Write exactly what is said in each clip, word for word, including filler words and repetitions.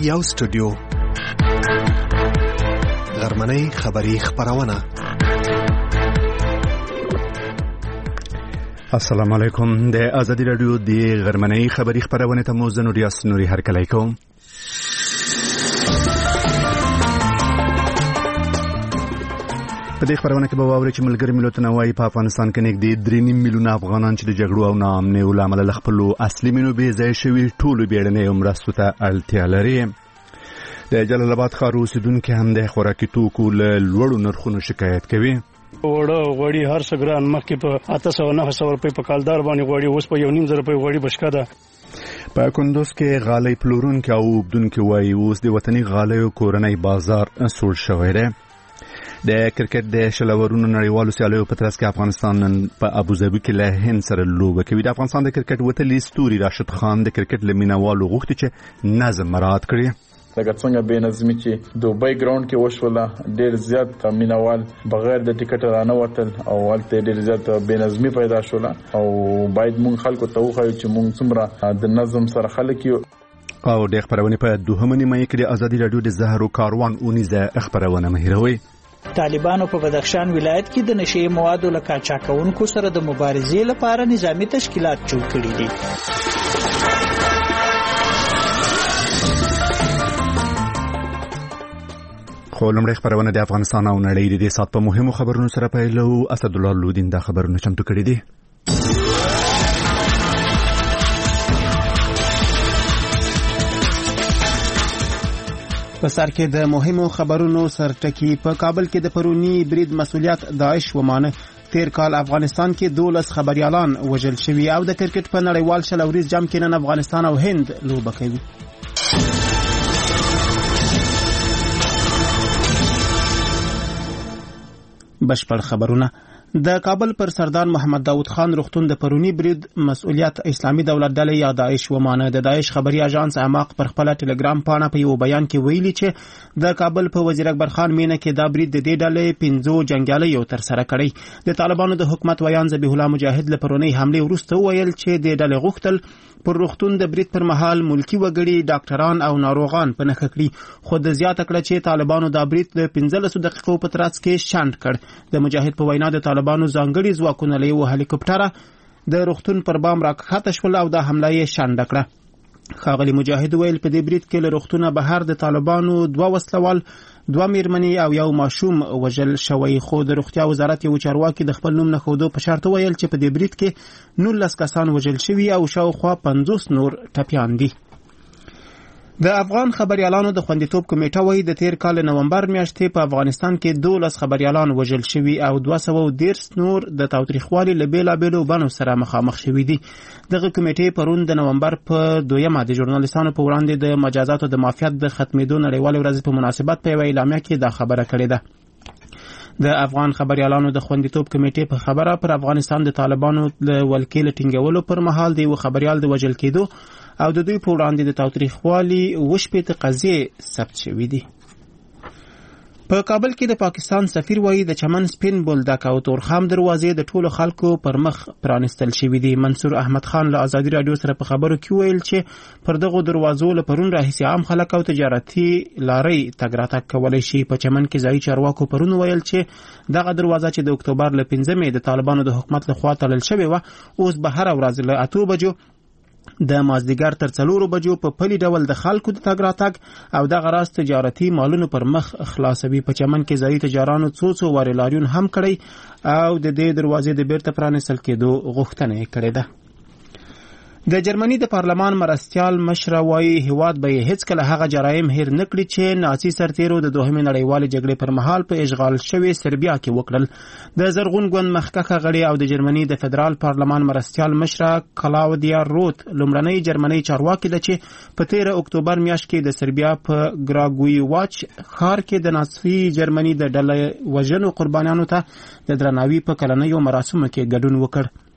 یو سټوډیو غرمنۍ خبری خبرونه. السلام علیکم. د آزادی رادیو د غرمنۍ خبری خبرونه ته مو زه نوریاس نوري هرکلی کوم. په دې خبرونه کې به واورئ چې ملګري ملتونه وايي په افغانستان کې نږدې درې نیم میلیونه افغانان چې د جګړو او ناامنیو له امله له خپلو اصلي مینو بې ځایه شوي ټولو بیړنیو مرستو ته اړتیا لري. د جلال آباد ښار اوسېدونکي هم د خوراکي توکو له لوړو نرخونو شکایت کوي. وړه غوړي هر څه ګران، مخکې په اته سوه نهه سوه روپۍ په کالدار باندې غوړي، اوس په یو نیم زره روپۍ غوړي بشکه ده. په کندوز کې غالۍ پلورونکي او اوبدونکي وايي اوس د وطني غالیو کورنی بازار سوړ شوی دی. د کرکټ د شلورونو نړیوالو سیالیو په ترڅ کې افغانستان نن په ابوظبي کې له هند سره لوبه کوي. د افغانستان د کرکټ وتلي ستوري راشد خان د کرکټ له مینوالو غوښتي چې نظم مراعات کړي. لکه څنګه به نظمی چې دوبۍ ګراوند کې وشوله، ډېر زیات مینوال بغیر د ټیکټ رانه وتل او هلته ډېر زیات به نظمی پیدا شوله او باید مونږ خلکو ته وښایو چې مونږ څومره د نظم سره خلک یو. او د خبرونه په دوهمه نیمه کې د آزادی رادیو د زهرو کاروان اونیزه خبرونه مهیروي. طالبانو په بدخشان ولایت کې د نشئی موادو له قاچاقونکو سره د مبارزې لپاره نظامی تشکیلات جوړ کړي دي. خو لومړی خبرونه د افغانستان او نړۍ د دې سات په مهمو خبرونو سره پیلو. اسدالله لودین دا خبرونه چمتو کړي دي. په سر کې د مهمو خبرونو سرټکی. په کابل کې د پرونی برید مسؤلیت داعش ومانه. تیر کال افغانستان کې دولس خبريالان وژل شوي او د کرکټ په نړیوال شلوریز جام کې نن افغانستان او هند لوبه کوي. بشپړ خبرونه. د کابل پر سردار محمد داود خان روغتون د پرونی برید مسؤلیت اسلامي دولت ډلې یا داعش ومانه. د داعش خبري اژانس اعماق پر خپل ټلګرام پاڼه په یو بیان کې ویلي چې د کابل په وزیر اکبر خان مینه کې دا برید د دې ډلې پنځو جنگیالیو تر سره کړی. د طالبانو د حکومت ویان ذبیح الله مجاهد له پرونی حمله وروسته ویل چې د ډلې غوښتل پر روغتون د برید پر مهال ملکی وګړي ډاکټران او ناروغان په نښه کړي، خو د زیاته کړه چې طالبانو دا برید د پنځلسو دقیقو په ترڅ کې شنډ کړ. د مجاهد په وینا د طالبانو ځانګړي ځواکونه له یو هلیکوپټره د روغتون پر بام راکښته شول او دا حمله یې شنډه کړه. ښاغلي مجاهد ویل په دې برید کې له روغتونه بهر د طالبانو دوه وسلوال، دوه میرمنې او یو ماشوم وژل شوی، خو د روغتیا وزارت یو چارواکي د خپل نوم نه ښودو په شرط ویل چې په دې برید کې نولس کسان وژل شوي او شاوخوا پنځوس نور ټپیان دي. د افغان خبريالانو د خوندیتوب کمیټه وايي د تیر کال نومبر میاشتې په افغانستان کې دولس خبريالان وژل شوي او دوه سوه او دېرش نور د تاوتریخوالي له بېلابېلو بڼو سره مخامخ شوي دي. دغه کمیټې پرون د نومبر په دویمه د ژورنالیستانو په وړاندې د مجازاتو د معافیت د ختمېدو نړیوالې ورځې په مناسبت په یوه اعلامیه کې دا خبره کړې ده. د افغان خبريالانو د خوندیتوب کمیټې په خبره پر افغانستان د طالبانو له ولکې له ټینګولو پر مهال د یو خبريال د وژل کېدو او د دوی په وړاندې د تاوتریخوالي اووه شپېته قضیې ثبت شوي دي. په کابل کې د پاکستان سفیر وایي د چمن سپین بولدک او تورخم دروازې د ټولو خلکو پر مخ پرانستل شوي دي. منصور احمد خان له آزادي رادیو سره په خبرو کې ویل چې پر دغو دروازو له پرون راهیسې عام خلک او تجارتي لارۍ تګ راتګ کولی شي. په چمن کې ځایي چارواکو پرون ویل چې دغه دروازه چې د اکتوبر له پنځمې د طالبانو د حکومت لخوا تړل شوې وه اوس به هره ورځ له اتو بجو د مازدیګر تر څلورو بجو په پلي ډول د خلکو د تګ راتګ او دغه راز تجارتي مالونو پر مخ خلاصوي. په چمن کې ځایي تجارانو څو څو وارې لاریون هم کړی او د دې دروازې د بیرته پرانیستل کېدو غوښتنه یې کړې ده. د جرمني د پارلمان مرستیال مشره وايي هیواد به هیڅکله هغه جرایم هیر نه کړي چې نازي سرتیرو د دوهمې نړیوالې جګړې پر مهال په اشغال شوې سربیا کې وکړل. د زرغون ګوند مخکښه غړي او د جرمني د فدرال پارلمان مرستیال مشره کلاودیا روت لومړنۍ جرمني چارواکي ده چې په تیره اکتوبر میاشت کې د سربیا په ګراګوي واچ ښار کې د نازي جرمني د ډلې وژنو قربانیانو ته د درناوي په کلنیو مراسمو کې ګډون وکړ.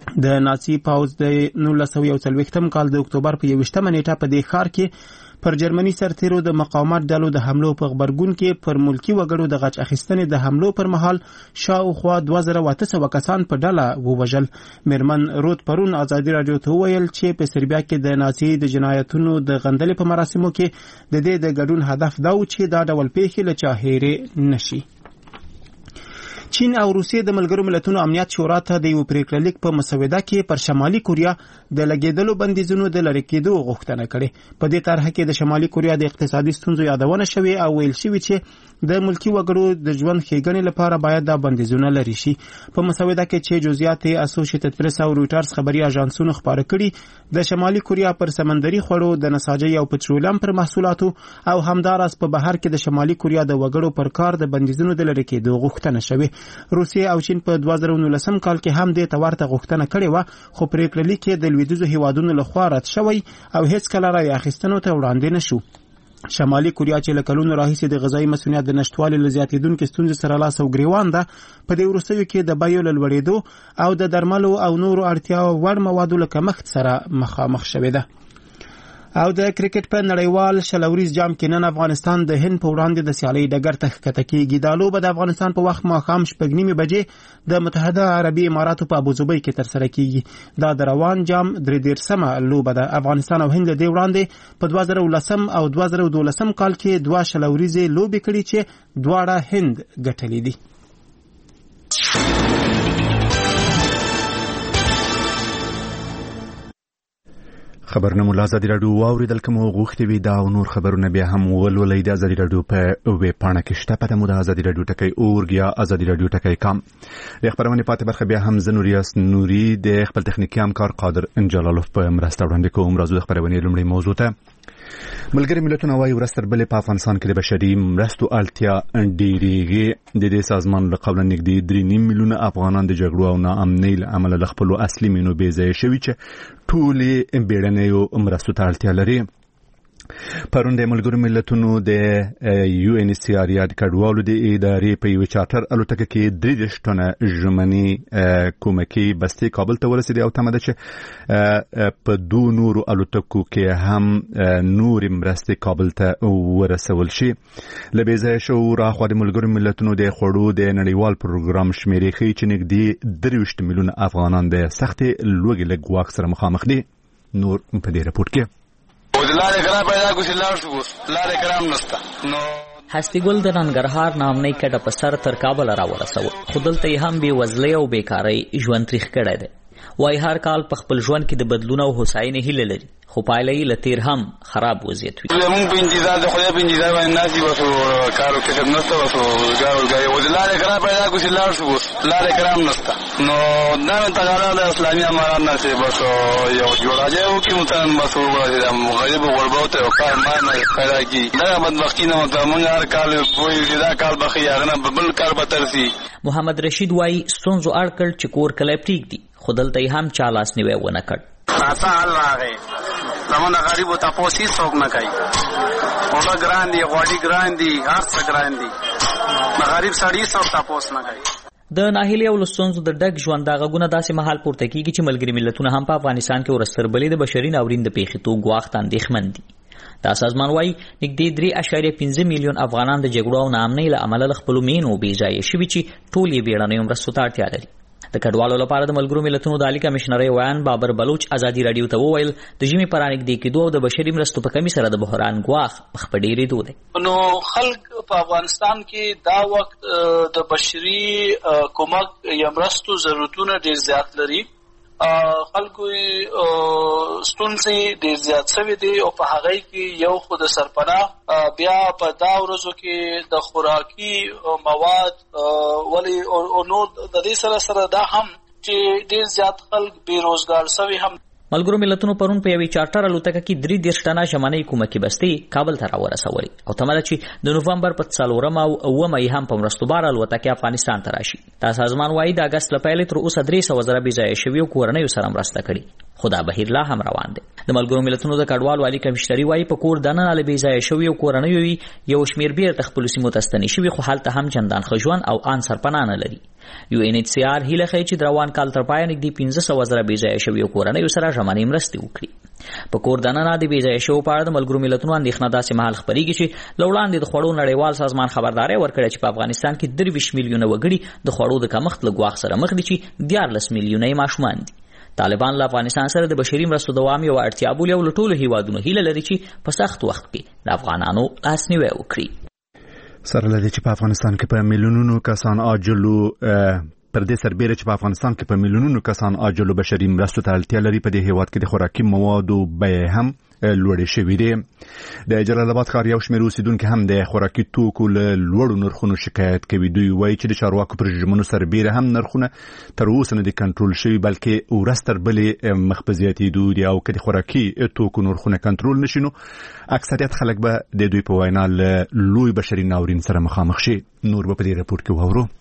د نازي پوځ د نولس سوه یو څلوېښتم کال د اکتوبر په یوویشتمه نیټه په دې ښار کې پر جرمني سرتیرو د مقاومت ډلو د حملو په غبرګون کې پر ملکی وګړو د غچ اخیستنې د حملو پر مهال شاوخوا دوه زره اته سوه کسان په ډله ووژل. میرمن رود پرون ازادي راډیو ته وویل چې په سربیا کې د نازي د جنایتونو د غندلې په مراسمو کې د دې د ګډون هدف دا و چې دا ډول پیښې له چا هېرې نشي. چین او روسیې د ملګرو ملتونو امنیت شورا ته د یو پریکړلیک په مسوده کې پر شمالي کوریا د لګیدلو بندیزونو د لرې کېدو غوښتنه کړې. په دې طرحه کې د شمالي کوریا د اقتصادي ستونزو یادونه شوې او ویل شوې چې د ملکی وګړو د ژوند ښېګڼې لپاره باید دا بندیزونه لرې شي. په مسوده کې چې جزئیات یې اسوسییټډ پریس او رویټرز خبري اژانسونو خپاره کړي، د شمالي کوریا پر سمندري خوړو د نساجۍ او پټرولیم پر محصولاتو او همداراز په بهر کې د شمالي کوریا د وګړو پر کار د بندیزونو د لرې کېدو غوښتنه شوې. روسیې او چین په دوه زره نولسم کال کې هم دې ته ورته غوښتنه کړې وه، خو پریکړلیک یې د لویدیځو هیوادونو لخوا رد شوی او هیڅ کله رایې اخیستنو ته وړاندې نه شو. شمالي کوریا چې له کلونو راهیسې د غذایي مسؤلیت د نشتوالي له زیاتېدونکې ستونزې سره لاس او ګریوان ده، په دې وروستیو کې د بیو له لوړېدو او د درملو او نورو اړتیا وړ موادو له کمښت سره مخامخ شوې ده. او د کرکټ په نړیوال شلوریز جام کې نن افغانستان د هند په وړاندې د سیالۍ ډګر ته ښکته کېږي. دا لوبه د افغانستان په وخت ماښام شپږ نیمې بجې د متحده عربي اماراتو په ابوظبي کې ترسره کېږي. دا د روان جام درې دېرشمه لوبه ده. افغانستان او هند له دې وړاندې په دوه زره ولسم او دوه زره دولسم کال کې دوه شلوریزې لوبې کړي چې دواړه هند ګټلې دي. خبرونه مو له ازادي راډیو واورېدل، که مو غوښتې وي دا او نور خبرونه بیا هم ولولئ د ازادي راډیو په ویب پاڼه کې شته. پته مو د ازادي راډیو ټکی اورګ یا ازادي راډیو ټکی کام. د خبرونې پاتې برخه بیا هم زه نوریاس نوري د خپل تخنیکي همکار قادر جلالوف په مرسته وړاندې کوم. راځو د خبرونې لومړۍ موضوع ته. ملګري ملتونه وايي ورځ تر بلې په افغانستان کې د بشري مرستو اړتیا ډېرېږي. د دې سازمان له قبله نږدې درې نیم میلیونه افغانان د جګړو او ناامنۍ له امله له خپلو اصلي مینو بې ځایه شوي چې ټولې بیړنیو مرستو ته اړتیا لري. پرون د ملګرو ملتونو د یو ان ایچ سی آر یا د کډوالو د ادارې په یو چارټر الوتکه کې درې دېرش ټنه ژمني کومکي بستې کابل ته ورسېدې او تمه ده چې په دوه نورو الوتکو کې هم نورې مرستې کابل ته ورسول شي. له بې ځایه شوو راخوا د ملګرو ملتونو د خوړو د نړیوال پروګرام شمېرې ښیي چې نږدې درویشت میلیونه افغانان د سختې لوږې له ګواښ سره مخامخ دي. نور په دې رپورټ کې لارې کرام پیدا کو چې لاړ شو، لارې کرام نسته. نو هستی ګل د ننګرهار نامنۍ کډه په سر تر کابل را ورسوه، خو دلته یې هم بې وزلۍ او بیکارۍ ژوند تریخ کړی دی. وایي هر کال په خپل ژوند کې د بدلون او هوساینې هیله لري، خو پایله یې له تیر هم خراب وضعیت وي. زمونږ په انتظار د خدای په انتظار باندې ناست دي، بس کار او کسب نشته، بس روزګار وزګار اوس لارې کرام پیدا کو چې لاړ شو، اوس لارې کرام نشته. نو دا مې تقاضا د اسلامي امارات نه چې بس یو جوړاجی وکړي، مثلا بس وګورئ د غریب غربو ته یو کار ما نه پیدا کړي. دا بدبختي نه مطلب موږ هر کال وایو چې دا کال به ښه هغه نه بل کار به تر شي. محمد رشید وایي ستونزو اړ کړ چې کور کلی پرېږدي، خو دلته یې هم چا لاس نیوی ونه کړ. ناسا حل راغی، زمونږ د غریبو تپوس هېڅوک نه کوي. اوبه ګران دي، غوړي ګران دي، هر څه ګران دي، د غریب سړي هېڅوک تپوس نه کوي. د ناهیلۍ او له ستونزو د ډک ژوند دا غږونه داسې مهال پورته کېږي چې ملګري ملتونه هم په افغانستان کې ورځ تر بلې د بشري ناورین د پیښېدو ګواښ ته اندېښمن دي. دا سازمان وایي نږدې درې اعشاریه پنځه میلیون افغانان د جګړو او ناامنۍ له امله له خپلو مینو بې ځایه شوي چې ټول یې بیړنیو مرستو ته اړتیا لري. د کډوالو لپاره د ملګرو ملتونو د عالي کمشنرۍ ویان بابر بلوچ ازادي راډیو ته وویل د ژمي په رانږدې کېدو او د بشري مرستو په کمي سره د بحران ګواښ مخ په ډېرېدو دی. نو خلک په افغانستان کې دا وخت د بشري کومک یا مرستو ضرورتونه ډېر زیات لري. خلکو ستونزې ډېر زیات شوي دي او په هغې کې یو خو د سرپناه، بیا په دا ورځو کې د خوراکي مواد، ولې او نور د دې سره سره دا هم چې ډېر زیات خلک بې روزګار شوي هم. ملګرو ملتونو پرون په یوې چارټر الوتکه کې درې دېرش ټنه ژمنۍ کومکي بستې کابل ته راورسولې او تمه ده چې د نوفمبر په څلورمه او اوومه یې هم په مرستوبار الوتکې افغانستان ته راشي. دا سازمان وایي د اګست له پیلې تر اوسه درې سوه زره بې ځایه شویو کورنیو سره مرسته کړې، خو دا بهیر لا هم روان دی. د ملګرو ملتونو د کډوال والي کمشنري وایي په کور دننه له بې ځایه شویو کورنیو یو شمېر بیرته خپلو سیمو ته ستنې شوي، خو هلته هم چندان ښه ژوند او ان سرپناه نه لري. یو ان ایچ سی آر هیله ښیي چې د روان کال تر پایه نږدې پنځه سوه زره بې ځایه شویو کورنیو سره ژمنۍ مرستې وکړي. په کور دننه د بې ځایه شویو په اړه د ملګرو ملتونو اندېښنه داسې مهال خپرېږي چې له وړاندې د خوړو نړیوال سازمان خبرداری ورکړې چې په افغانستان کې درویشت میلیونه وګړي د خوړو د کمښت له ګواښ سره مخ دي چې دیارلس میلیونه یې ماشومان دي. طالبان له افغانستان سره د بشري مرستو دوام یو اړتیا بولي او له ټولو هیوادونو هیله لري چې په سخت وخت کې د افغانانو لاسنیوی وکړي. سره لدې چې په افغانستان کې په میلیونونو کسان عاجلو پر دې سربېره چې په افغانستان کې په میلیونونو کسان عاجلو بشري مرستو ته اړتیا لري، په دې هیواد کې د خوراکي موادو بیې هم لوړې شوې دي. د جلال آباد ښار یو شمېر اوسېدونکي هم د خوراکي توکو له لوړو نرخونو شکایت کوي. دوی وایي چې د چارواکو پر رژیمونو سربېره هم نرخونه تر اوسه نه دي کنټرول شوي، بلکې ورځ تر بلې مخ په زیاتېدو دي، او که د خوراکي توکو نرخونه کنټرول نشي نو اکثریت خلک به د دوی په وینا له لوی بشري ناورین سره مخامخ شي. نور به په دې راپور کې واورو.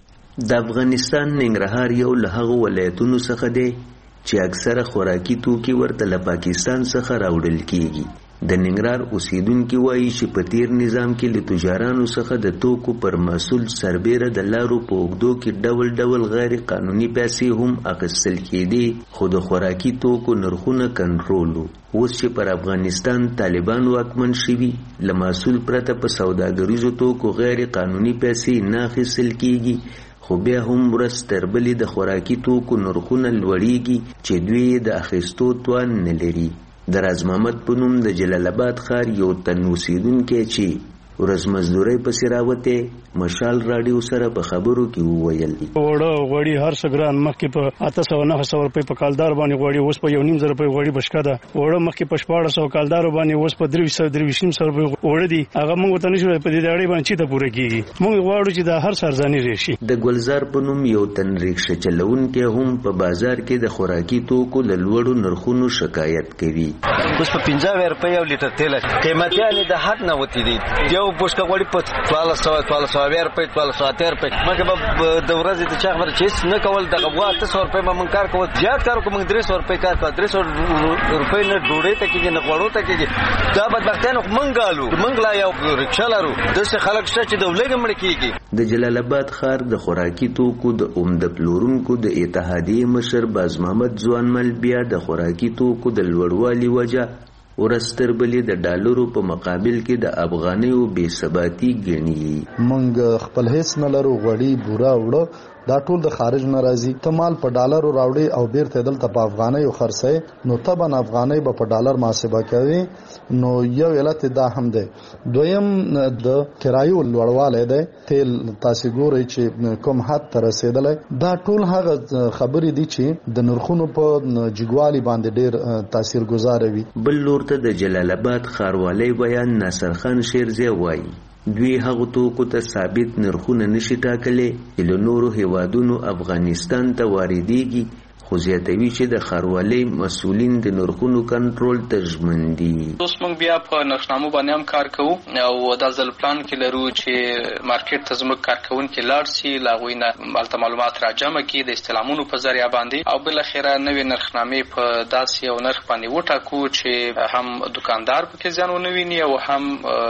د افغانستان ننګرهار یو له هغو ولایتونو څخه دی چې اکثره خوراکي توکي ورته له پاکستان څخه راوړل کیږي. د ننګرهار اوسیدونکي وایي چې په تیر نظام کې له تجارانو څخه د توکو پر مسول سربېره د لارو په اوږدو کې ډول ډول غیر قانوني پیسې هم اخیستل کېدې، خو د خوراکي توکو نرخونه کنټرول وو. اوس چې پر افغانستان طالبان واکمن شوي، له مسول پرته په سوداګریزو توکو غیر قانوني پیسې نه اخیستل کېږي، خو بیا هم ورځ تر بلې د خوراکي توکو نرخونه لوړېږي چې دوی د اخیستو توان نه لري. د راز محمد په نوم د جلال آباد ښار یو تن اوسېدونکی چې ورځ مزدورۍ پسې راوتی مشال راډیو سره په خبرو کې وویل وړه غوړي هر څه ګران، مخکې په اته سوه نهه سوه روپۍ په کالدار باندې غوړي، اوس په یو نیم زره روپۍ غوړي بشکه ده. وړه مخکې په شپاړس سوه کالدارو باندې اوس په درویشت سوه درویشت نیم سوه روپۍ وړه دي. هغه موږ ورته نشو په دې داړې باندې چې ته پوره کېږي. موږ غواړو چې دا هر څه ارزاني راشي. د ګلزار په نوم یو تن ریکشه چلونکی هم په بازار کې د خوراکي توکو له لوړو نرخونو شکایت کوي. اوس په پنځه اویا روپۍ یو لیټر تیل قیمتیانې د حد نه وتې دي. یو بوشکه غوړي په څوارلس سوه څوارلس سوه اویا روپۍ څوارلس سوه اتیا روپۍ. موږ به د ورځې د چا خبره چې هېڅ نه کول، دغه اوه اته سوه روپۍ به موږ کار کول. زیات کار وکړو، موږ درې سوه روپۍ کار کړو. درې سوه روپۍ نه ډوډۍ ته کېږي نه خوړو ته کېږي. دا بدبختیانو موږ ګالو، موږ لا یو رکشه لرو. داسې خلک شته چې د ولږې مړه کېږي. د جلال آباد ښار د خوراکي توکو د عمده پلورونکو د اتحادیې مشر باز محمد ځوانمل بیا د خوراکي توکو د لوړوالي وجه ورځ تر بلې د ډالرو په مقابل کې د افغانیو بې ثباتي ګڼي. موږ خپل هیڅ نه لرو، غوړي بوره وړه دا ټول د خارج نه راځي. ته مال په ډالرو راوړې او بیرته دلته په افغانیو خرڅې، نو طبعا افغانۍ به په ډالر محاسبه کوي. نو یو علت دا هم دی. دویم د کرایو لوړوالی دی. تیل تاسې ګورئ چې کوم حد ته رسېدلی. دا ټول هغه خبرې دي چې د نرخونو په جګوالي باندې ډېر تاثیرګذاره وي. بل لور ته د جلال آباد ښاروالی بیان ناصر خان شیرزی وایي دوی هغو توکو ته ثابت نرخونه نشي ټاکلی چې له نورو هیوادونو افغانستان ته واردېږي، خو زیاتوي چې د ښاروالۍ مسؤلین د نرخونو کنټرول ته ژمن دي. اوس موږ بیا په نرخنامو باندې هم کار کوو او دا ځل پلان کې لرو چې مارکیټ ته زموږ کارکوونکي لاړ شي، له هغوی نه هلته معلومات راجمع کړي د استعلامونو په ذریعه باندې، او بالاخره نوې نرخنامې په داسې یو نرخ باندې وټاکو چې هم دکاندار پکې زیان ونه ویني او هم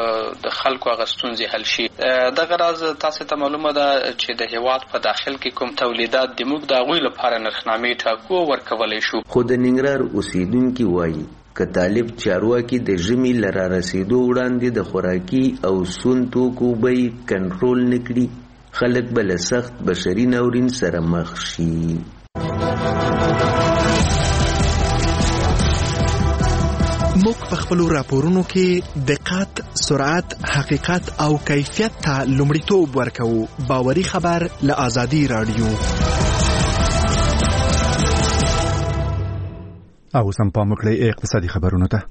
د خلکو هغه ستونزې حل شي. دغه راز تاسو ته معلومه ده چې د هیواد په داخل کې کوم تولیدات د موږ د هغوی لپاره نرخنامې ټاکو ورکولی شو. خو د ننګرهار اوسیدونکي وایي که طالب چارواکي د ژمي له را رسېدو وړاندې د خوراکي او سون توکو بیې کنټرول نه کړي، خلک به له سخت بشري ناورین سره مخ شي. موږ په خپلو راپورونو کې دقت، سرعت، حقیقت او کیفیت ته لومړیتوب ورکوو. باوري خبر له آزادي راډیو. او سم پام وکړئ اقتصادي خبرونو ته.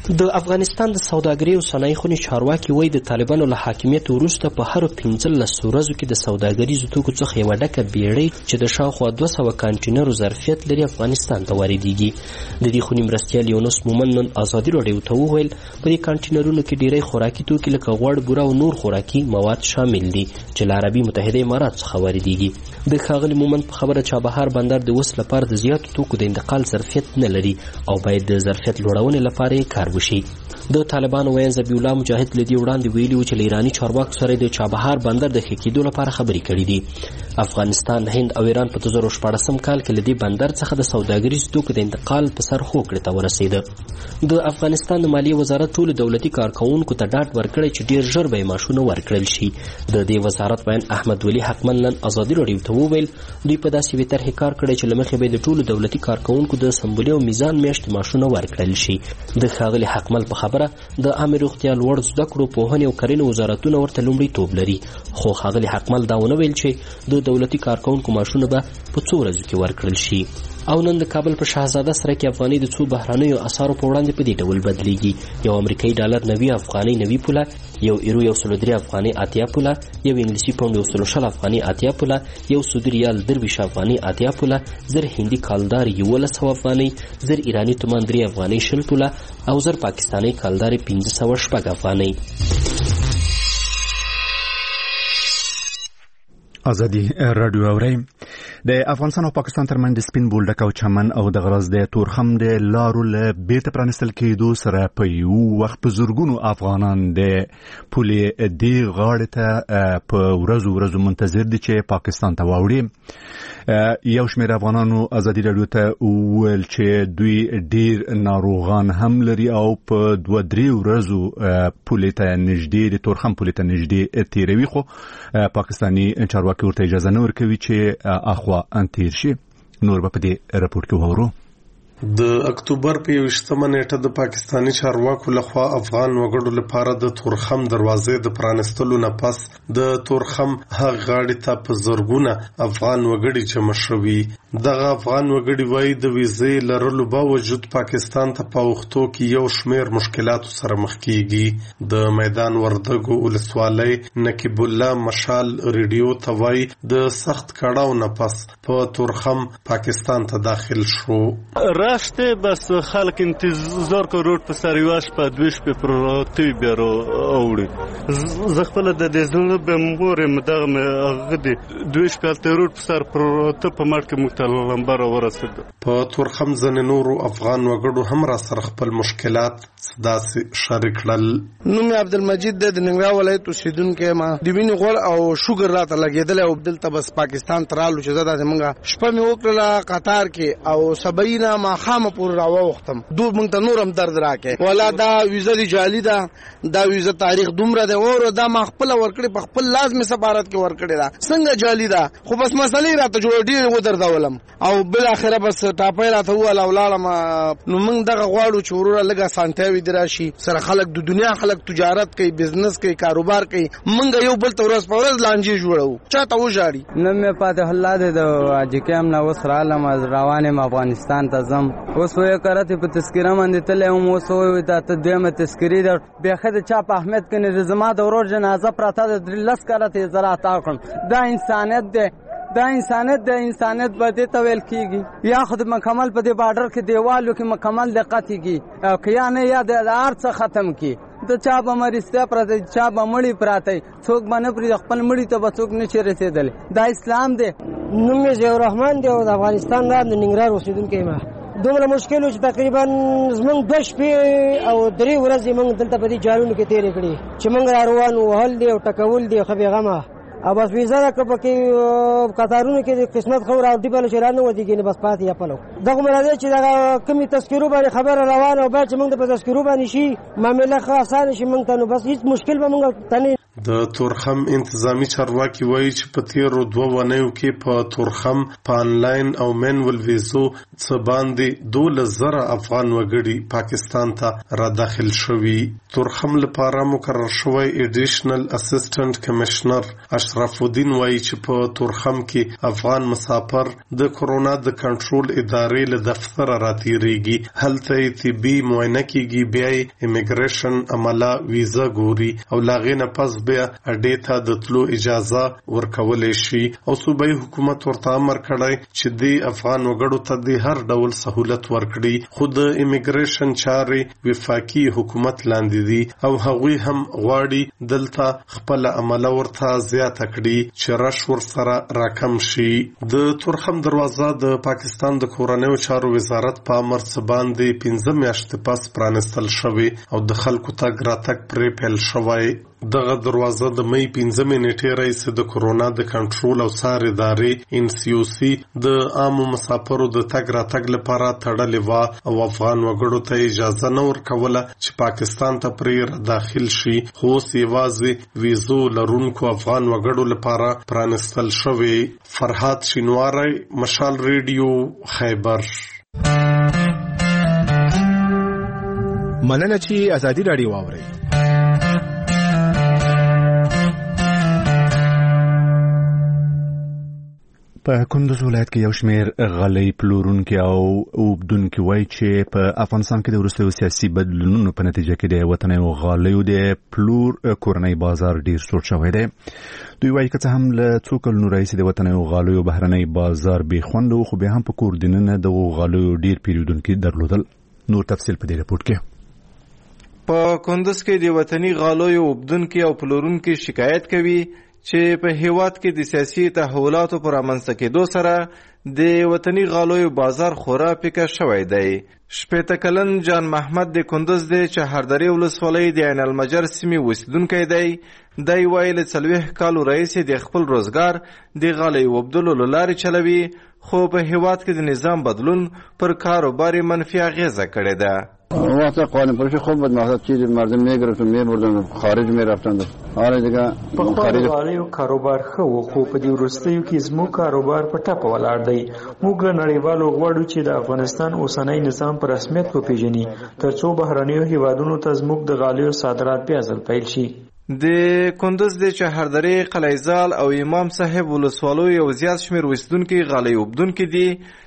د افغانستان د سوداګرۍ او صنایع خونې چارواکي وایي د طالبانو له حاکمیت وروسته په هرو پنځلسو ورځو کې د سوداګریزو توکو څخه یوه ډکه بیړۍ چې د شاوخوا دوه سوه کانټینرو ظرفیت لري افغانستان ته واردېږي. د دې خونې مرستیال یونس مومن نن ازادي راډیو ته وویل په دې کانټینرونو کې ډیری خوراکي توکي لکه غوړ، بوره او نور خوراکي مواد شامل دي چې له عربي متحده امارات څخه واردېږي. د ښاغلي مومن په خبره چابهار بندر د اوس لپاره د زیاتو توکو د انتقال ظرفیت نه لري او باید د ظرفیت لوړونې لپاره یې کار وشي. د طالبانو ویاند ذبیح الله مجاهد له دې وړاندې ویلي و چې له ایراني چارواکو سره د چابهار بندر د ښه کېدو لپاره خبرې کړې دي. افغانستان، هند او ایران په دوه زره شپاړسم کال کې له دې بندر څخه د سوداګریزو توکو د انتقال په سر خوکړې ته ورسېده. د افغانستان د مالیې وزارت ټولو دولتي کارکوونکو ته ډاډ ورکړی چې ډېر ژر به یې معاشونه ورکړل شي. د دې وزارت ویاند احمد ولي حقمن نن ازادي راډیو ته وویل دوی په داسې یوې طرحې کار کړی چې له مخې به د ټولو دولتي کارکوونکو د سمبولې او میزان میاشتې معاشونه ورکړل شي. د ښاغلي حقمل په خبره د عامې روغتیا، لوړ زده کړو، پوهنې او کرنې وزارتونه ورته لومړیتوب لري، خو ښاغلي حقمل دا ونه ویل چې د دولتي کارکوونکو معاشونه به په څو ورځو کې ورکړل شي. او نن د کابل په شاهزاده سره کې افغانۍ د څو بهرنیو اسعارو په وړاندې په دې ډول بدلیږي: یو امریکایي ډالر نوي افغانۍ نوي پوله، یو ایرو یو سلو درې افغانۍ اتیا پوله، یو انګلیسي پاونډ یو سلو شل افغانۍ اتیا پوله، یو سعودي ریال درویشت افغانۍ اتیا پوله، زر هندي کالدار یولس سوه افغانۍ، زر ایراني تومان درې افغانۍ شل پوله او زر پاکستاني کالدار پنځه سوه شپږ افغانۍ. ازادي راډیو اورئ. د افغانستان او پاکستان ترمنځ د سپین بولډک او چمن او د غرض د تورخم د لارو له بیرته پرانستل کېدو سره په یو وخت په زرګونو افغانان د پولې دې غاړې ته په ورځو ورځو منتظر دي چې پاکستان ته واوړي. یو شمېر افغانانو ازادي راډیو ته وویل چې دوی ډېر ناروغان هم لري او په دوه درې ورځو پولې ته نږدې د تورخم پولې ته نږدې تېروي، خو پاکستاني چارواکي ورته اجازه نه ورکوي چې اخوا تیر شي. نور به په دې راپورټ کې وورو. د اکتوبر په یوویشتمه نیټه د پاکستاني چارواکو لخوا افغان وګړو لپاره د تورخم دروازې د پرانستلو نه پس د تورخم هغه غاړې ته په زرګونه افغان وګړي جمع شوي. دغه افغان وګړي وایي د ویزې لرلو باوجود پاکستان ته په وختو کې یو شمېر مشکلاتو سره مخ کیږي. د میدان وردګو ولسوالۍ نقیب الله مشال ریډیو ته وایي د سخت کړاو نه پس په تورخم پاکستان ته داخل شو. راسته بس خلک انتظار کو روډ په سر یواش په دویش په پروتي بیرو اوړي. زه خپل د دې زړه به مورم دغه غدي دویش په روډ په سر پروت په مارک مختل لمبر ورسید. په تورخم ځنه نورو افغان وګړو هم را سره خپل مشکلات داسې شریک کړل. نوم عبدالمجید د ننګرهار ولایت اوسیدونکو ما د وینې غوړ او شوګر راته لګیدل او دلته بس پاکستان ترالو چې زدا زمونږه شپه مې وکړه قطار کې او سبعینا ما خامه پور راوختم دور مونږ ته نورم درد راکې ولا دا ویزه دی جعلی ده، دا ویزه تاریخ دومره ده او دا ما خپل ورکړي په خپل لازمي سفارت کې ورکړي دا څنګه جعلی ده، خو بس مسلې راته جوړ ډیر و دردولم او بل اخره بس ټاپای راته ولا ولاړم. نو موږ دغه غواړو چې وروره لګه سانتیاوي دراشي سره خلک د دنیا خلک تجارت کوي، بزنس کوي، کاروبار کوي، موږ یو بل ته ورځ په ورځ لانجې جوړو چاته وژاړي. نن مې پاتې الله دې د اجکم نه وسره علم از روانم افغانستان ته زم اوس وې کرته په تذکره باندې تلې هم اوس وې ته ته دیمه تذکری در به خد چا په احمد کې زما د ورور جنازه پراته د لس کرته زرا تاکم. دا انسانیت ده، دا انسانیت د انسانیت به دې ته ویل کېږي. یا خود مکمل په دې بارډر کې دیوالو کې مکمل دقت کېږي او که نه یا د ارڅ ختم کی د چا به مرسته پراته چا به مړی پراته څوک باندې پر خپل مړی ته به څوک نشي رسیدل. دا اسلام دی. نوم یې ضیاء الرحمن دی او د افغانستان د ننګرهار اوسیدونکی ما دومره مشکل چې تقریبا زمونږ دوه شپې او درې ورځې موږ دلته په دې جالونو کې تېرې کړې چې موږ را روان وهل دی او ټکول دی خو بېغمه او بس ویزه را که پکې قطارونو کې د قسمت خو راوډي بله چې را نه ودېږي نه بس پاتې یا پلو دغه مرادې چې دغه کومې تذکرو باندې خبره روانه او باید چې موږ د په تذکرو باندې شي معامله ښه اسانه شي موږ ته نو بس هېڅ مشکل به موږ ته نه. د تورخم انتظامی چارواکي وایي چې په تیرو دوه ونیو کې په تورخم په انلاین او مینول ویزو څه باندې دولس زره افغان وګړي پاکستان ته را داخل شوي. تورخم لپاره مقرر شوی ایډیشنل اسسټنټ کمشنر اشرف الدین وایي چې په تورخم کې افغان مسافر د کورونا د کنټرول ادارې له دفتر راتېریږي، هلته یې طبي معاینه کیږي، بیا یې امیګریشن عمله ویزا ګوري او لاغې نه پس بیا اډې ته د تلو اجازه ورکولی شي. او صوبایي حکومت ورته امر کړی چې د افغان وګړو ته د هر ډول سهولت ورکړي، خو د امیګریشن چارې وفاقي حکومت لاندې دي او هغوی هم غواړي دلته خپل عمله ورته زیاته کړي چې رش ورسره راکم شي. د تورخم دروازه د پاکستان د کورنیو چارو وزارت په امر څه باندې پنځه میاشتې پس پرانستل شوې او د خلکو تګ راتګ پرې پیل شوی. دغه دروازه د مې پنځمې نیټې راهیسې د کورونا د کنټرول او څار ادارې ان سی او سی د عامو مسافرو د تګ راتګ لپاره تړلې وه او افغان وګړو ته اجازه نه ورکوله چې پاکستان ته پرې داخل شي، خو اوس یوازې ویزو لرونکو افغان وګړو لپاره پرانستل شوی. فرهاد شینواری، مشال ریډیو، خیبر. مننه چې ازادي راډیو واورئ. په کندوز ولایت کې یو شمېر غالۍ پلورونکي او اوبدونکي وایي چې په افغانستان کې د وروستیو سیاسي بدلونونو په نتیجه کې د وطنیو غالیو د پلور کورنی بازار ډیر سوړ شوی دی. دوی وایي که څه هم له څو کلونو راهیسې د وطنیو غالیو بهرنی بازار بې خونده و، خو بیا هم په کور دننه دغو غالیو ډیر پیرودونکي درلودل. نور تفصیل په دې رپورټ کې. په کندوز کې د وطني غالیو اوبدونکي او پلورونکي شکایت کوي چې په هیواد کې د سیاسي تحولاتو پر رامنځته کېدو سره د وطني غالیو بازار خورا پیکه شوی دی. شپېته کلن جان محمد د کندوز د چهاردرې ولسوالۍ د عین المجر سیمې اوسیدونکی دی. دی وایي له څلوېښت کالو راهیسې د خپل روزګار د غالیو اوبدلو له لارې چلوي، خو په هیواد کې د نظام بدلون پر کاروبار منفی اغیزه کړې ده. وقتی قانون پروشی خوب بود، مقصد چیزی مردم میگرفت و میبردن خارج میرفتند. حالا دیگه په خارج غالیو کاروبار ښه و، خو په دې وروستیو کې زموږ کاروبار په ټپه ولاړ دی. موږ له نړیوالو غواړو چې د افغانستان اوسنی نظام په رسمیت وپیژني، ترڅو بهرنیو هیوادونو ته زموږ د غالیو صادرات بیا ځل پیل شي. د کندوز د چهاردرې، قلعهزال او امام صاحب ولسوالیو یو زیات شمېر اوسیدونکي غالۍ اوبدونکي دي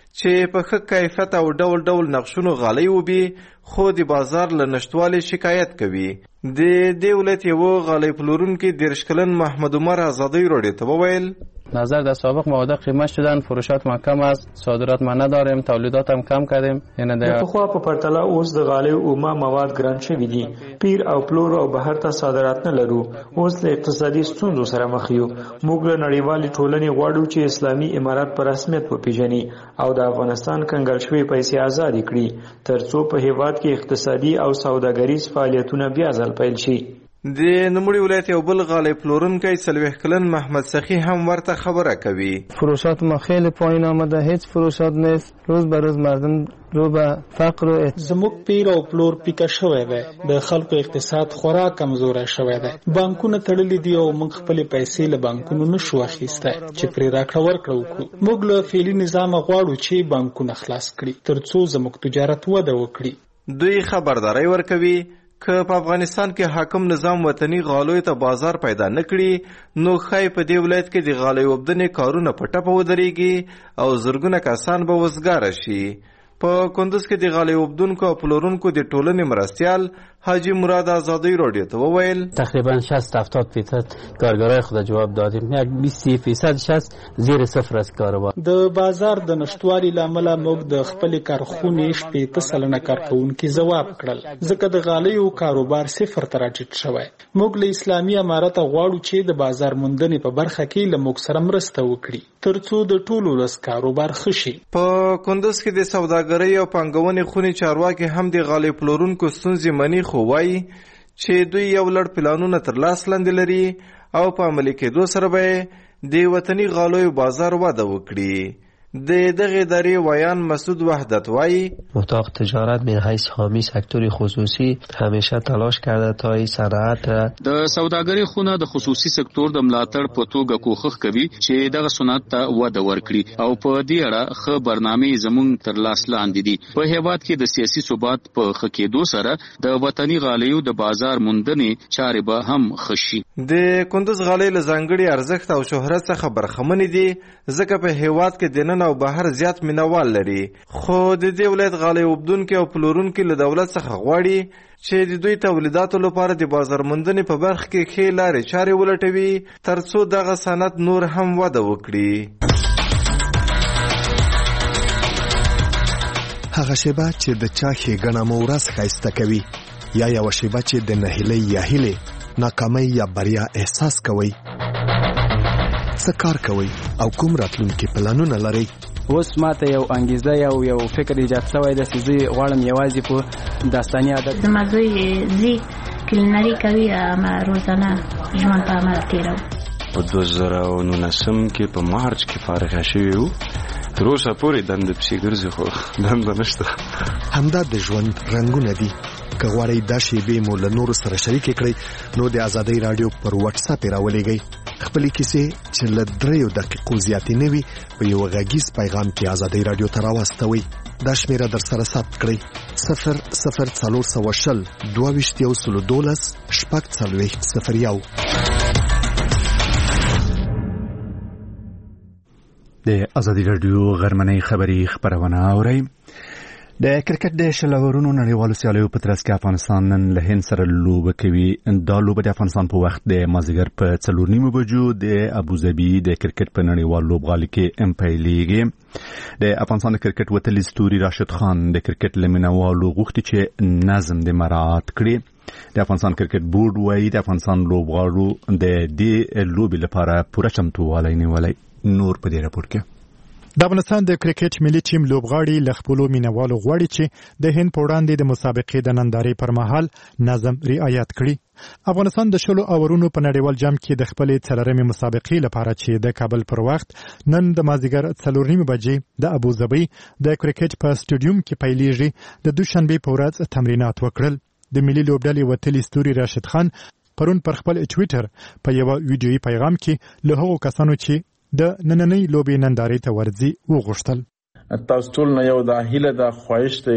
چې په ښه کیفیت او ډول ډول نقشونو غالۍ اوبي، خو د بازار له نشتوالي شکایت کوي. د دې ولایت یو غالۍ پلورونکي دېرش کلن محمد عمر آزادی راډیو ته وویل: نظر در سابق مواد قیمت شدن، فروشات ما کم است، صادرات ما نداریم، تولیدات هم کم کردیم. یعنی د پخوا په پرتله اوس د غالیو اومه مواد ګران شوي دي. پیر او پلور او بهر ته صادرات نه لرو. اوس له اقتصادي ستونزو سره مخ یو. موږ له نړیوالې ټولنې غواړو چې اسلامي امارات په رسمیت وپیژني او د افغانستان کنګل شوي پیسې آزاد کړي، ترڅو په هیواد کې اقتصادي او سوداګریز فعالیتونه بیا ځل پیل شي. د نوموړي ولایت یو بل غالۍ پلورونکی څلوېښت کلن محمد سخی هم ورته خبره کوي. فروشات ما خیلی پایین آمده، هیچ فروشات نیست. روز به روز مردم رو به فقر و زموږ پیر او پلور پیکه شوی دی. د خلکو اقتصاد خورا کمزوری شوی دی. بانکونه تړلي دي او موږ خپل پیسې له بانکونو نشو اخیستی چې پرې راکړه ورکړه وکړو. موږ له فعلي نظام غواړو چې بانکونه خلاص کړي ترڅو زموږ تجارت وده وکړي. دوی خبرداري ورکوي که په افغانستان کې حاکم نظام وطني غالیو ته بازار پیدا نکړي، نو ښایي په دې ولایت کې د غالیو اوبدنې کارونه په ټپه ودرېږي او زرګونه کسان به وزګاره شي. په کندوز کې د غالیو اوبدونکو او پلورونکو د ټولنې مرستیال حاجی مراد آزادی رادیو ته وویل: تقریبا شصت هفتاد فیصد کارگرای خود جواب دادیم، یک بیست فیصد شصت زیر صفر است کاروبار. د بازار د نشټوالي لامل موږ د خپل کارخونې شپېته سلنه کارکونکي ځواب کړل، ځکه د غالیو کاروبار صفر ته راټیټ شوی. موږ له اسلامي امارت غواړو چې د بازار موندنې په برخه کې له موږ سره مرسته وکړي ترڅو د ټولو ولس کاروبار ښه شي. په کندوز کې د سوداګرۍ او پانګونې خونې چارواکي هم د غالۍ پلورونکو ستونزې مني، خو وایي چې دوی یو لړ پلانونه تر لاس لاندې لري او په عملي کېدو سره به د وطني غالیو بازار وده وکړي. د دغه ادارې ویان مسعود وحدت وایي اتاق تجارت من حیث حامی سکتور خصوصی همیشه تلاش کرده تا این صنعت را د سوداګرۍ خونه د خصوصي سکتور د ملاتړ په توګه کوښښ کوي چې دغه صنعت ته وده ورکړي او په دې اړه ښه برنامې زموږ تر لاس لاندې دي. په هیواد کې د سیاسي ثبات په ښه کېدو سره د وطني غالیو د بازار موندنې چارې به هم ښه شي. د کندوز غالۍ له ځانګړي ارزښت او شهرت څخه برخمنې دي ځکه په هیواد کې دننه او بهر زیات مینوال لري. خو د دې ولایت غالۍ اوبدونکي او پلورونکي له دولت څخه غواړي چې د دوی تولیداتو لپاره د بازار موندنې په برخه کې ښې لارې چارې ولټوي ترڅو دغه صنعت نور هم وده وکړي. هغه شیبه چې د چا ښېګڼه مو ورځ ښایسته کوي یا یوه شیبه چې د نهیلۍ یا هیلې ناکامۍ یا بریا احساس کوئ، څه کار کوئ او کوم راتلونکي پلانونه لرئ؟ اوس ماته یو انګیزه یو یو فکر ایجاد شوی دی چې زه غواړم یوازې په داستاني عادت زما زوی ځي کلینري کوي ما روزانه ژوند په عمل تېروم. په دوه زره او نولسم کې په مارچ کې فارغه شوي وو، تر اوسه پورې دندې پسې ګرځي خو دنده نشته. همدا د ژوند رنګونه دي. که غواړئ دا شیبې مو له نورو سره شریکې کړئ نو د ازادۍ راډیو پر وټس اپ یې راولېږئ. خپلې کیسې چې له دریو دقیقو زیاتې نه وي په یو غږیز پیغام کې ازادۍ راډیو ته راواستوئ. دا شمیره در سره ثبت کړئ: صفر صفر څلور سوه شل دوه ویشت یو سلو دولس شپږ څلوېښت صفر یو. د ازادي راډیو غرمنۍ خبري خبرونه اورئ. د کرکټ د شلورونو نړیوالو سیالیو په ترڅ کې افغانستان نن له هند سره لوبه کوي. دا لوبه د افغانستان په وخت د مازدیګر په څلور نیمو بجو د ابوظبي د کرکټ په نړیوال لوبغالي کې پیلېږي. د افغانستان د کرکټ وتلي ستوري راشد خان د کرکټ له مینوالو غوښتي چې نظم د مراعات کړي. د افغانستان کرکټ بورډ وایي د افغانستان لوبغاړو د دې لوبې لپاره پوره چمتووالی نیولی. نور په دې راپور کې د افغانستان د کرکټ ملي ټیم لوبغاړي له خپلو مینوالو غواړي چې د هند په وړاندې د مسابقې د نندارې پر مهال نظم رعایت کړي. افغانستان د شلو اورونو په نړیوال جام کې د خپلې څلورمې مسابقې لپاره چې د کابل پر وخت نن د مازدیګر څلور نیمې بجې د ابوظبي د کرکټ په سټیډیوم کې پیلېږي د دوشنبې په ورځ تمرینات وکړل. د ملي لوبډلې وتلي ستوري راشد خان پرون پر خپل ټویټر په یو ویډیویي پیغام کې له هغو کسانو چې د نننۍ لوبې نندارې ته ورځي وغوښتل. تاسو ټول نه یو د هیله د خواهش دی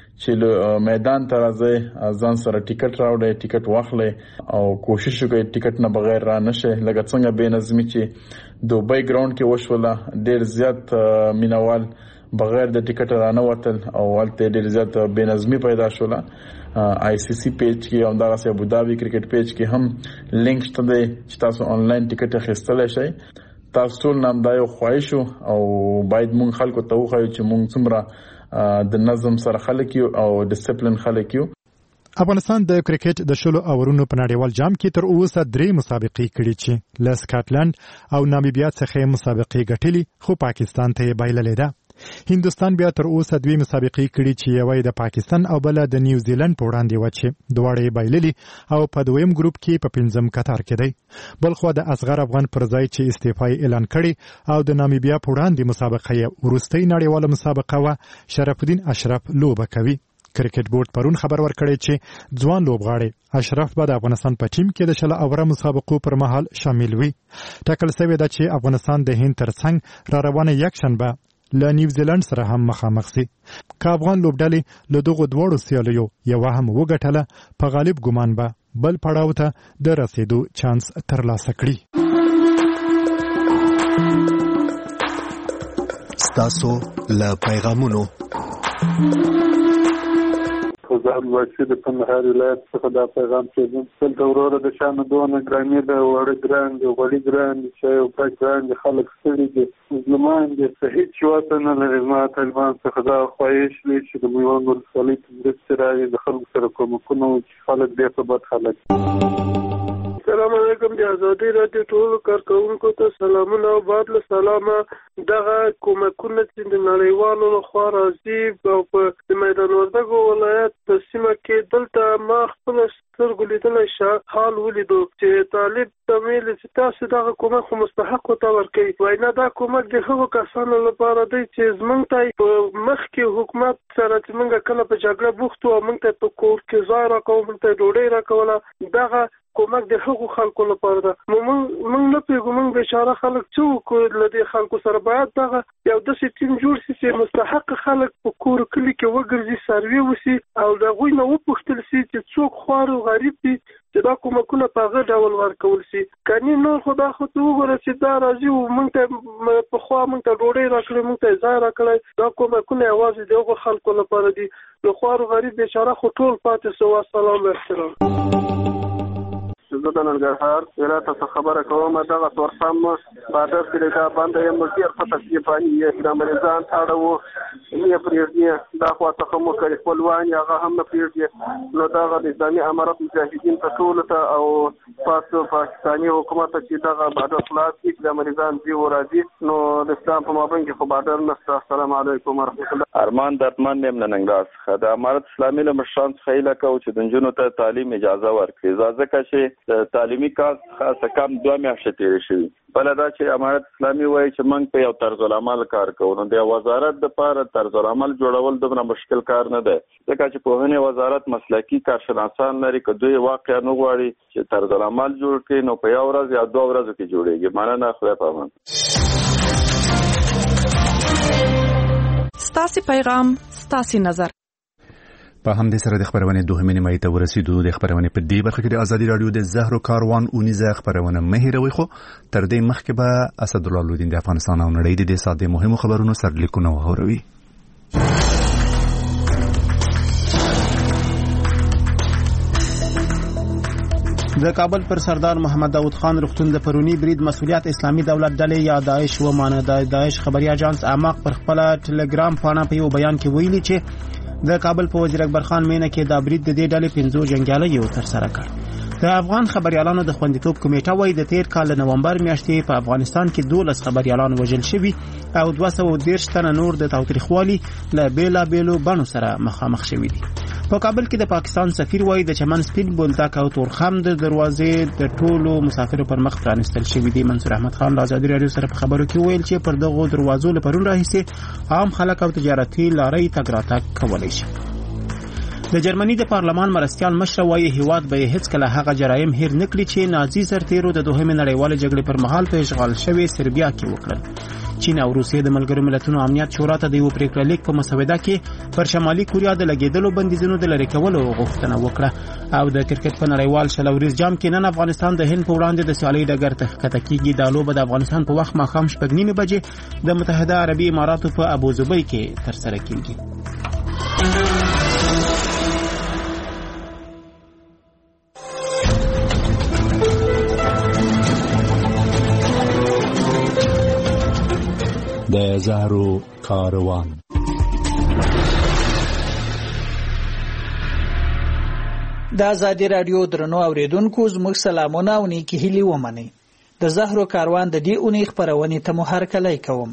چې میدان ته راځئ، ځان سره ټیکټ راوړئ، ټیکټ واخلئ او کوشش وکړئ ټیکټ نه بغیر را نشئ. لکه څنګه بې نظمي چې دوبۍ ګراوند کې وشوله، ډېر زیات مینوال بغیر د ټیکټ را نه وتل او هلته ډېر زیات بې نظمي پیدا شوله. آی سی سی پیج کې او همدغسې ابوظبي کرکټ پیج کې هم لینک شته دی چې تاسو آنلاین ټیکټ اخیستلی شئ. تاسو ټول نام دا یو خواهش او باید مونږ خلکو ته وښایو چې مونږ څومره د نظم سره خلک یو او ډیسپلین خلک یو. افغانستان د کرکټ د شلو اورونو په نړیوال جام کې تر اوسه درې مسابقې کړي چې له سکاټلند او نامیبیا څخه مسابقې ګټلې خو پاکستان ته یې بایللې ده. هندوستان بیا تر اوسه دوی مسابقې کړي چې یوه د پاکستان او بله د نیوزیلند په وړاندې وه چې دواړه یې بایللي او په دویم ګروپ کې په پنځم قطار کې دی. بلخوا د اصغر افغان پر ځای چې استعفا یې اعلان کړي او د نامیبیا په وړاندې مسابقه یې وروستۍ نړیواله مسابقه وه، شرف الدین اشرف لوبه کوي. کرکټ بورډ پرون خبر ورکړی چې ځوان لوبغاړی اشرف به د افغانستان په ټیم کې د شل اوره مسابقو پر مهال شامل وي. ټاکل شوې ده چې افغانستان د هند ترڅنګ را روانه یکشنبه له نیوزیلند سره هم مخامخ سي. که افغان لوبډلې له دغو دواړو سیالیو یوه هم وګټله په غالب ګمان به بل پړاو ته د رسیدو چانس ترلاسه کړي. ستاسو له پیغامونو خزان واکسي د کندهار ولایت څخه دا پیغام کېدم دلته وروره د شانه دونه ګرانې ده، وړه ګران دي، غوړي ګران دي، چای او پاک ګران دي، خلک ستړي دي، مظلومان دي، څه هېڅ چوته نه لري. زما طالبان څخه دا خواهش دی چې د میوند ولسوالۍ ته مرستې راغلي د خلکو سره کومکونه وکړي، خلک ډېر څه بد خلک. السلام علیکم، د ازادي راډیو ټولو کارکوونکو ته سلامونه او بعد له سلامه. دغه کومکونه چې د نړیوالو لخوا راځي او په میدان وردګو ولایت په سیمه کې دلته ما خپل سترګو لیدلی حال ولیدو چې طالب ته ویل چې تاسو دغه کومک خو مستحقو ته ورکوئ. وایي نه، دا کومک د هغو کسانو لپاره دی چې زموږ ته په مخکې حکومت سره چې موږ کله په جګړه بوخت وو او موږ ته په کور کې ځای راکوه، موږ ته ډوډۍ راکوله، دغه کومک د هغو خلکو لپاره ده. موږ نه پوهېږو موږ بیچاره خلک څه وکړو. له دې خلکو سره باید دغه یو داسې ټیم جوړ شي چې مستحق خلک په کور کلي کې وګرځي، سروې وشي او د هغوی نه وپوښتل شي چې څوک خوار او غریب دي چې دا کومکونه په هغه ډول ورکول شي. کني نور خو دا خو ته وګوره چې دا راځي او موږ ته پخوا موږ ته ډوډۍ راکړې، موږ ته ځای راکړی. دا کومکونه یوازې د هغو خلکو لپاره دي. د خوار او غریب بیچاره خو ټول پاتې شو. السلام احترام. زه د ننګرهار ولایت څخه خبره کوم. دغه تورخم بادر کې دا باندې یم ډیر څه تکلیفانی یې د مریضان اړه وو نه پریږدي. دا خو څه مو کوي خپلوان هغه هم نه پریږدي. نو دغه د اسلامي امارت مجاهدین ته ټول ته او پاسو پاکستاني حکومت چې دغه بادر خلاص کړي د مریضان دی ورادي. نو د اسلام په مابین کې خو بادر نشته. السلام علیکم ورحمت الله. ارمان درتمن نیم ننګرهار څخه د امارت اسلامي له مشران څخه هیله کوو چې د نجونو ته تعلیم اجازه ورکړي. ځکه چې تعلیمي کار خاصه کم دوه میاشتې تیرې شوي. بله دا چې امارت اسلامي وایي چې موږ په یو طرز العمل کار کوو. نو د وزارت دپاره طرز العمل جوړول دومره مشکل کار نه دی، ځکه چې پوهنې وزارت مسلکي کارشناسان لري. که دوی واقعا نه غواړي چې طرز العمل جوړ کړي نو په یو ورځ یا دوه ورځو کې جوړېږي. مننه، خدای پامان. ستاسې پیغام ستاسې نظر. په همدې سره د خبرونې دوهمې نیمایي ته ورسېدو. د خبرونې په دې برخه کې د ازادي راډیو د زهرو کاروان اونیزه خبرونه مه هېروئ. خو تر دې مخکې به اسدالله لودین د افغانستان او نړۍ د دې ساعت د مهمو خبرونو سرلیکونه واوروي. د کابل پر سردار محمد داود خان روغتون د پرونی برید مسؤلیت اسلامي دولت ډلې یا داعش ومانه. د داعش خبري اژانس اعماق پر خپل ټلګرام پاڼه په یو بیان کې ویلي چې د کابل په وزیر اکبر خان مینه کې د برید د دې ډلې پنځو جنګیالي یو تر سره کړ. د افغان خبريالانو د خوندیتوب کمیټه وايي د تیر کال نومبر میاشتې په افغانستان کې دولس خبريالان وژل شوي او دوه سوه او دېرش تنه نور د تاوتریخوالي له بیلابیلو بڼو سره مخامخ شوي دي. په کابل کې د پاکستان سفیر وايي د چمن سپین بولدک او تورخم د دروازې د ټولو مسافرو پر مخ پرانستل شوي دي. منصور احمد خان له ازادي راډیو سره په خبرو کې ویل چې پر دغو دروازو له پرون راهیسې عام خلک او تجارتي لارۍ تګ راتګ کولی شي. د جرمني د پارلمان مرستیال مشر وايي هیواد به هیڅ کله هغه جرایم هیر نکړي چې نازي سرتیرو د دوهمې نړیوالې جګړې پر مهال په اشغال شوی سربیا کې وکړل. چین او روسیې د ملګرو ملتونو امنیت شورا ته د یو پریکړه لیک په مسوده کې پر شمالي کوریا د لګیدلو بندیزونو د لرې کولو غوښتنه وکړه. او د کرکټ په نړیوال شل ورځ جام کې نن افغانستان د هند په وړاندې د سیالۍ ډګر ته ښکته کیږي. دا لوبه د افغانستان په وخت ماښام شپږ نیمې بجې د متحده عربي اماراتو په ابوظبي کې ترسره کیږي. د زهرو کاروان. د ازادي راډیو درنو اوریدونکو زموږ سلامونه او نیکی هیلې ومنئ. د زهرو کاروان د دې اونۍ خپرونې ته مو هرکلی کوم.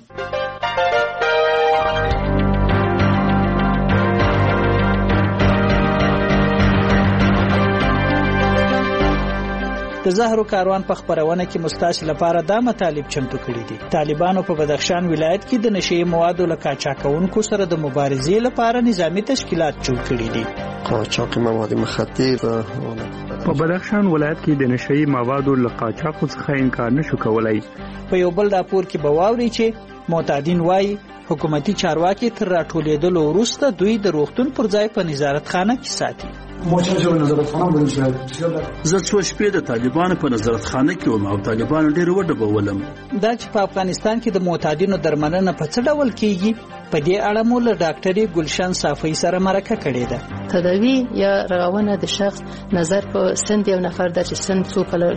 د زهرو کاروان په خبرونه کې مستاسو لپاره دا مطالب چمتو کړي دي. طالبانو په بدخشان ولایت کې د نشئی موادو له قاچاقونکو سره د مبارزې لپاره نظامی تشکیلات جوړ کړي دي. قاچاق مواد مخدر په بدخشان ولایت کې د نشئی موادو له قاچاق څخه انکار نشو کولای. په یو بل راپور کې بواوري چې معتادین وایي حکومتي چارواکي تر راټولېدلو وروسته دوی د روغتون پر ځای په نظارت خانه کې ساتي. زه څو شپې د طالبانو په نظارت خانه کې وم او طالبانو ډېر وډبولم. دا چې په افغانستان کې د معتادینو درملنه په څه ډول کیږي په دې اړه مو له ډاکټري ګلشن صافی سره مرکه کړې ده. تداوی یا رغونه د شخص نظر په سند یو نفر د چې سند څو کال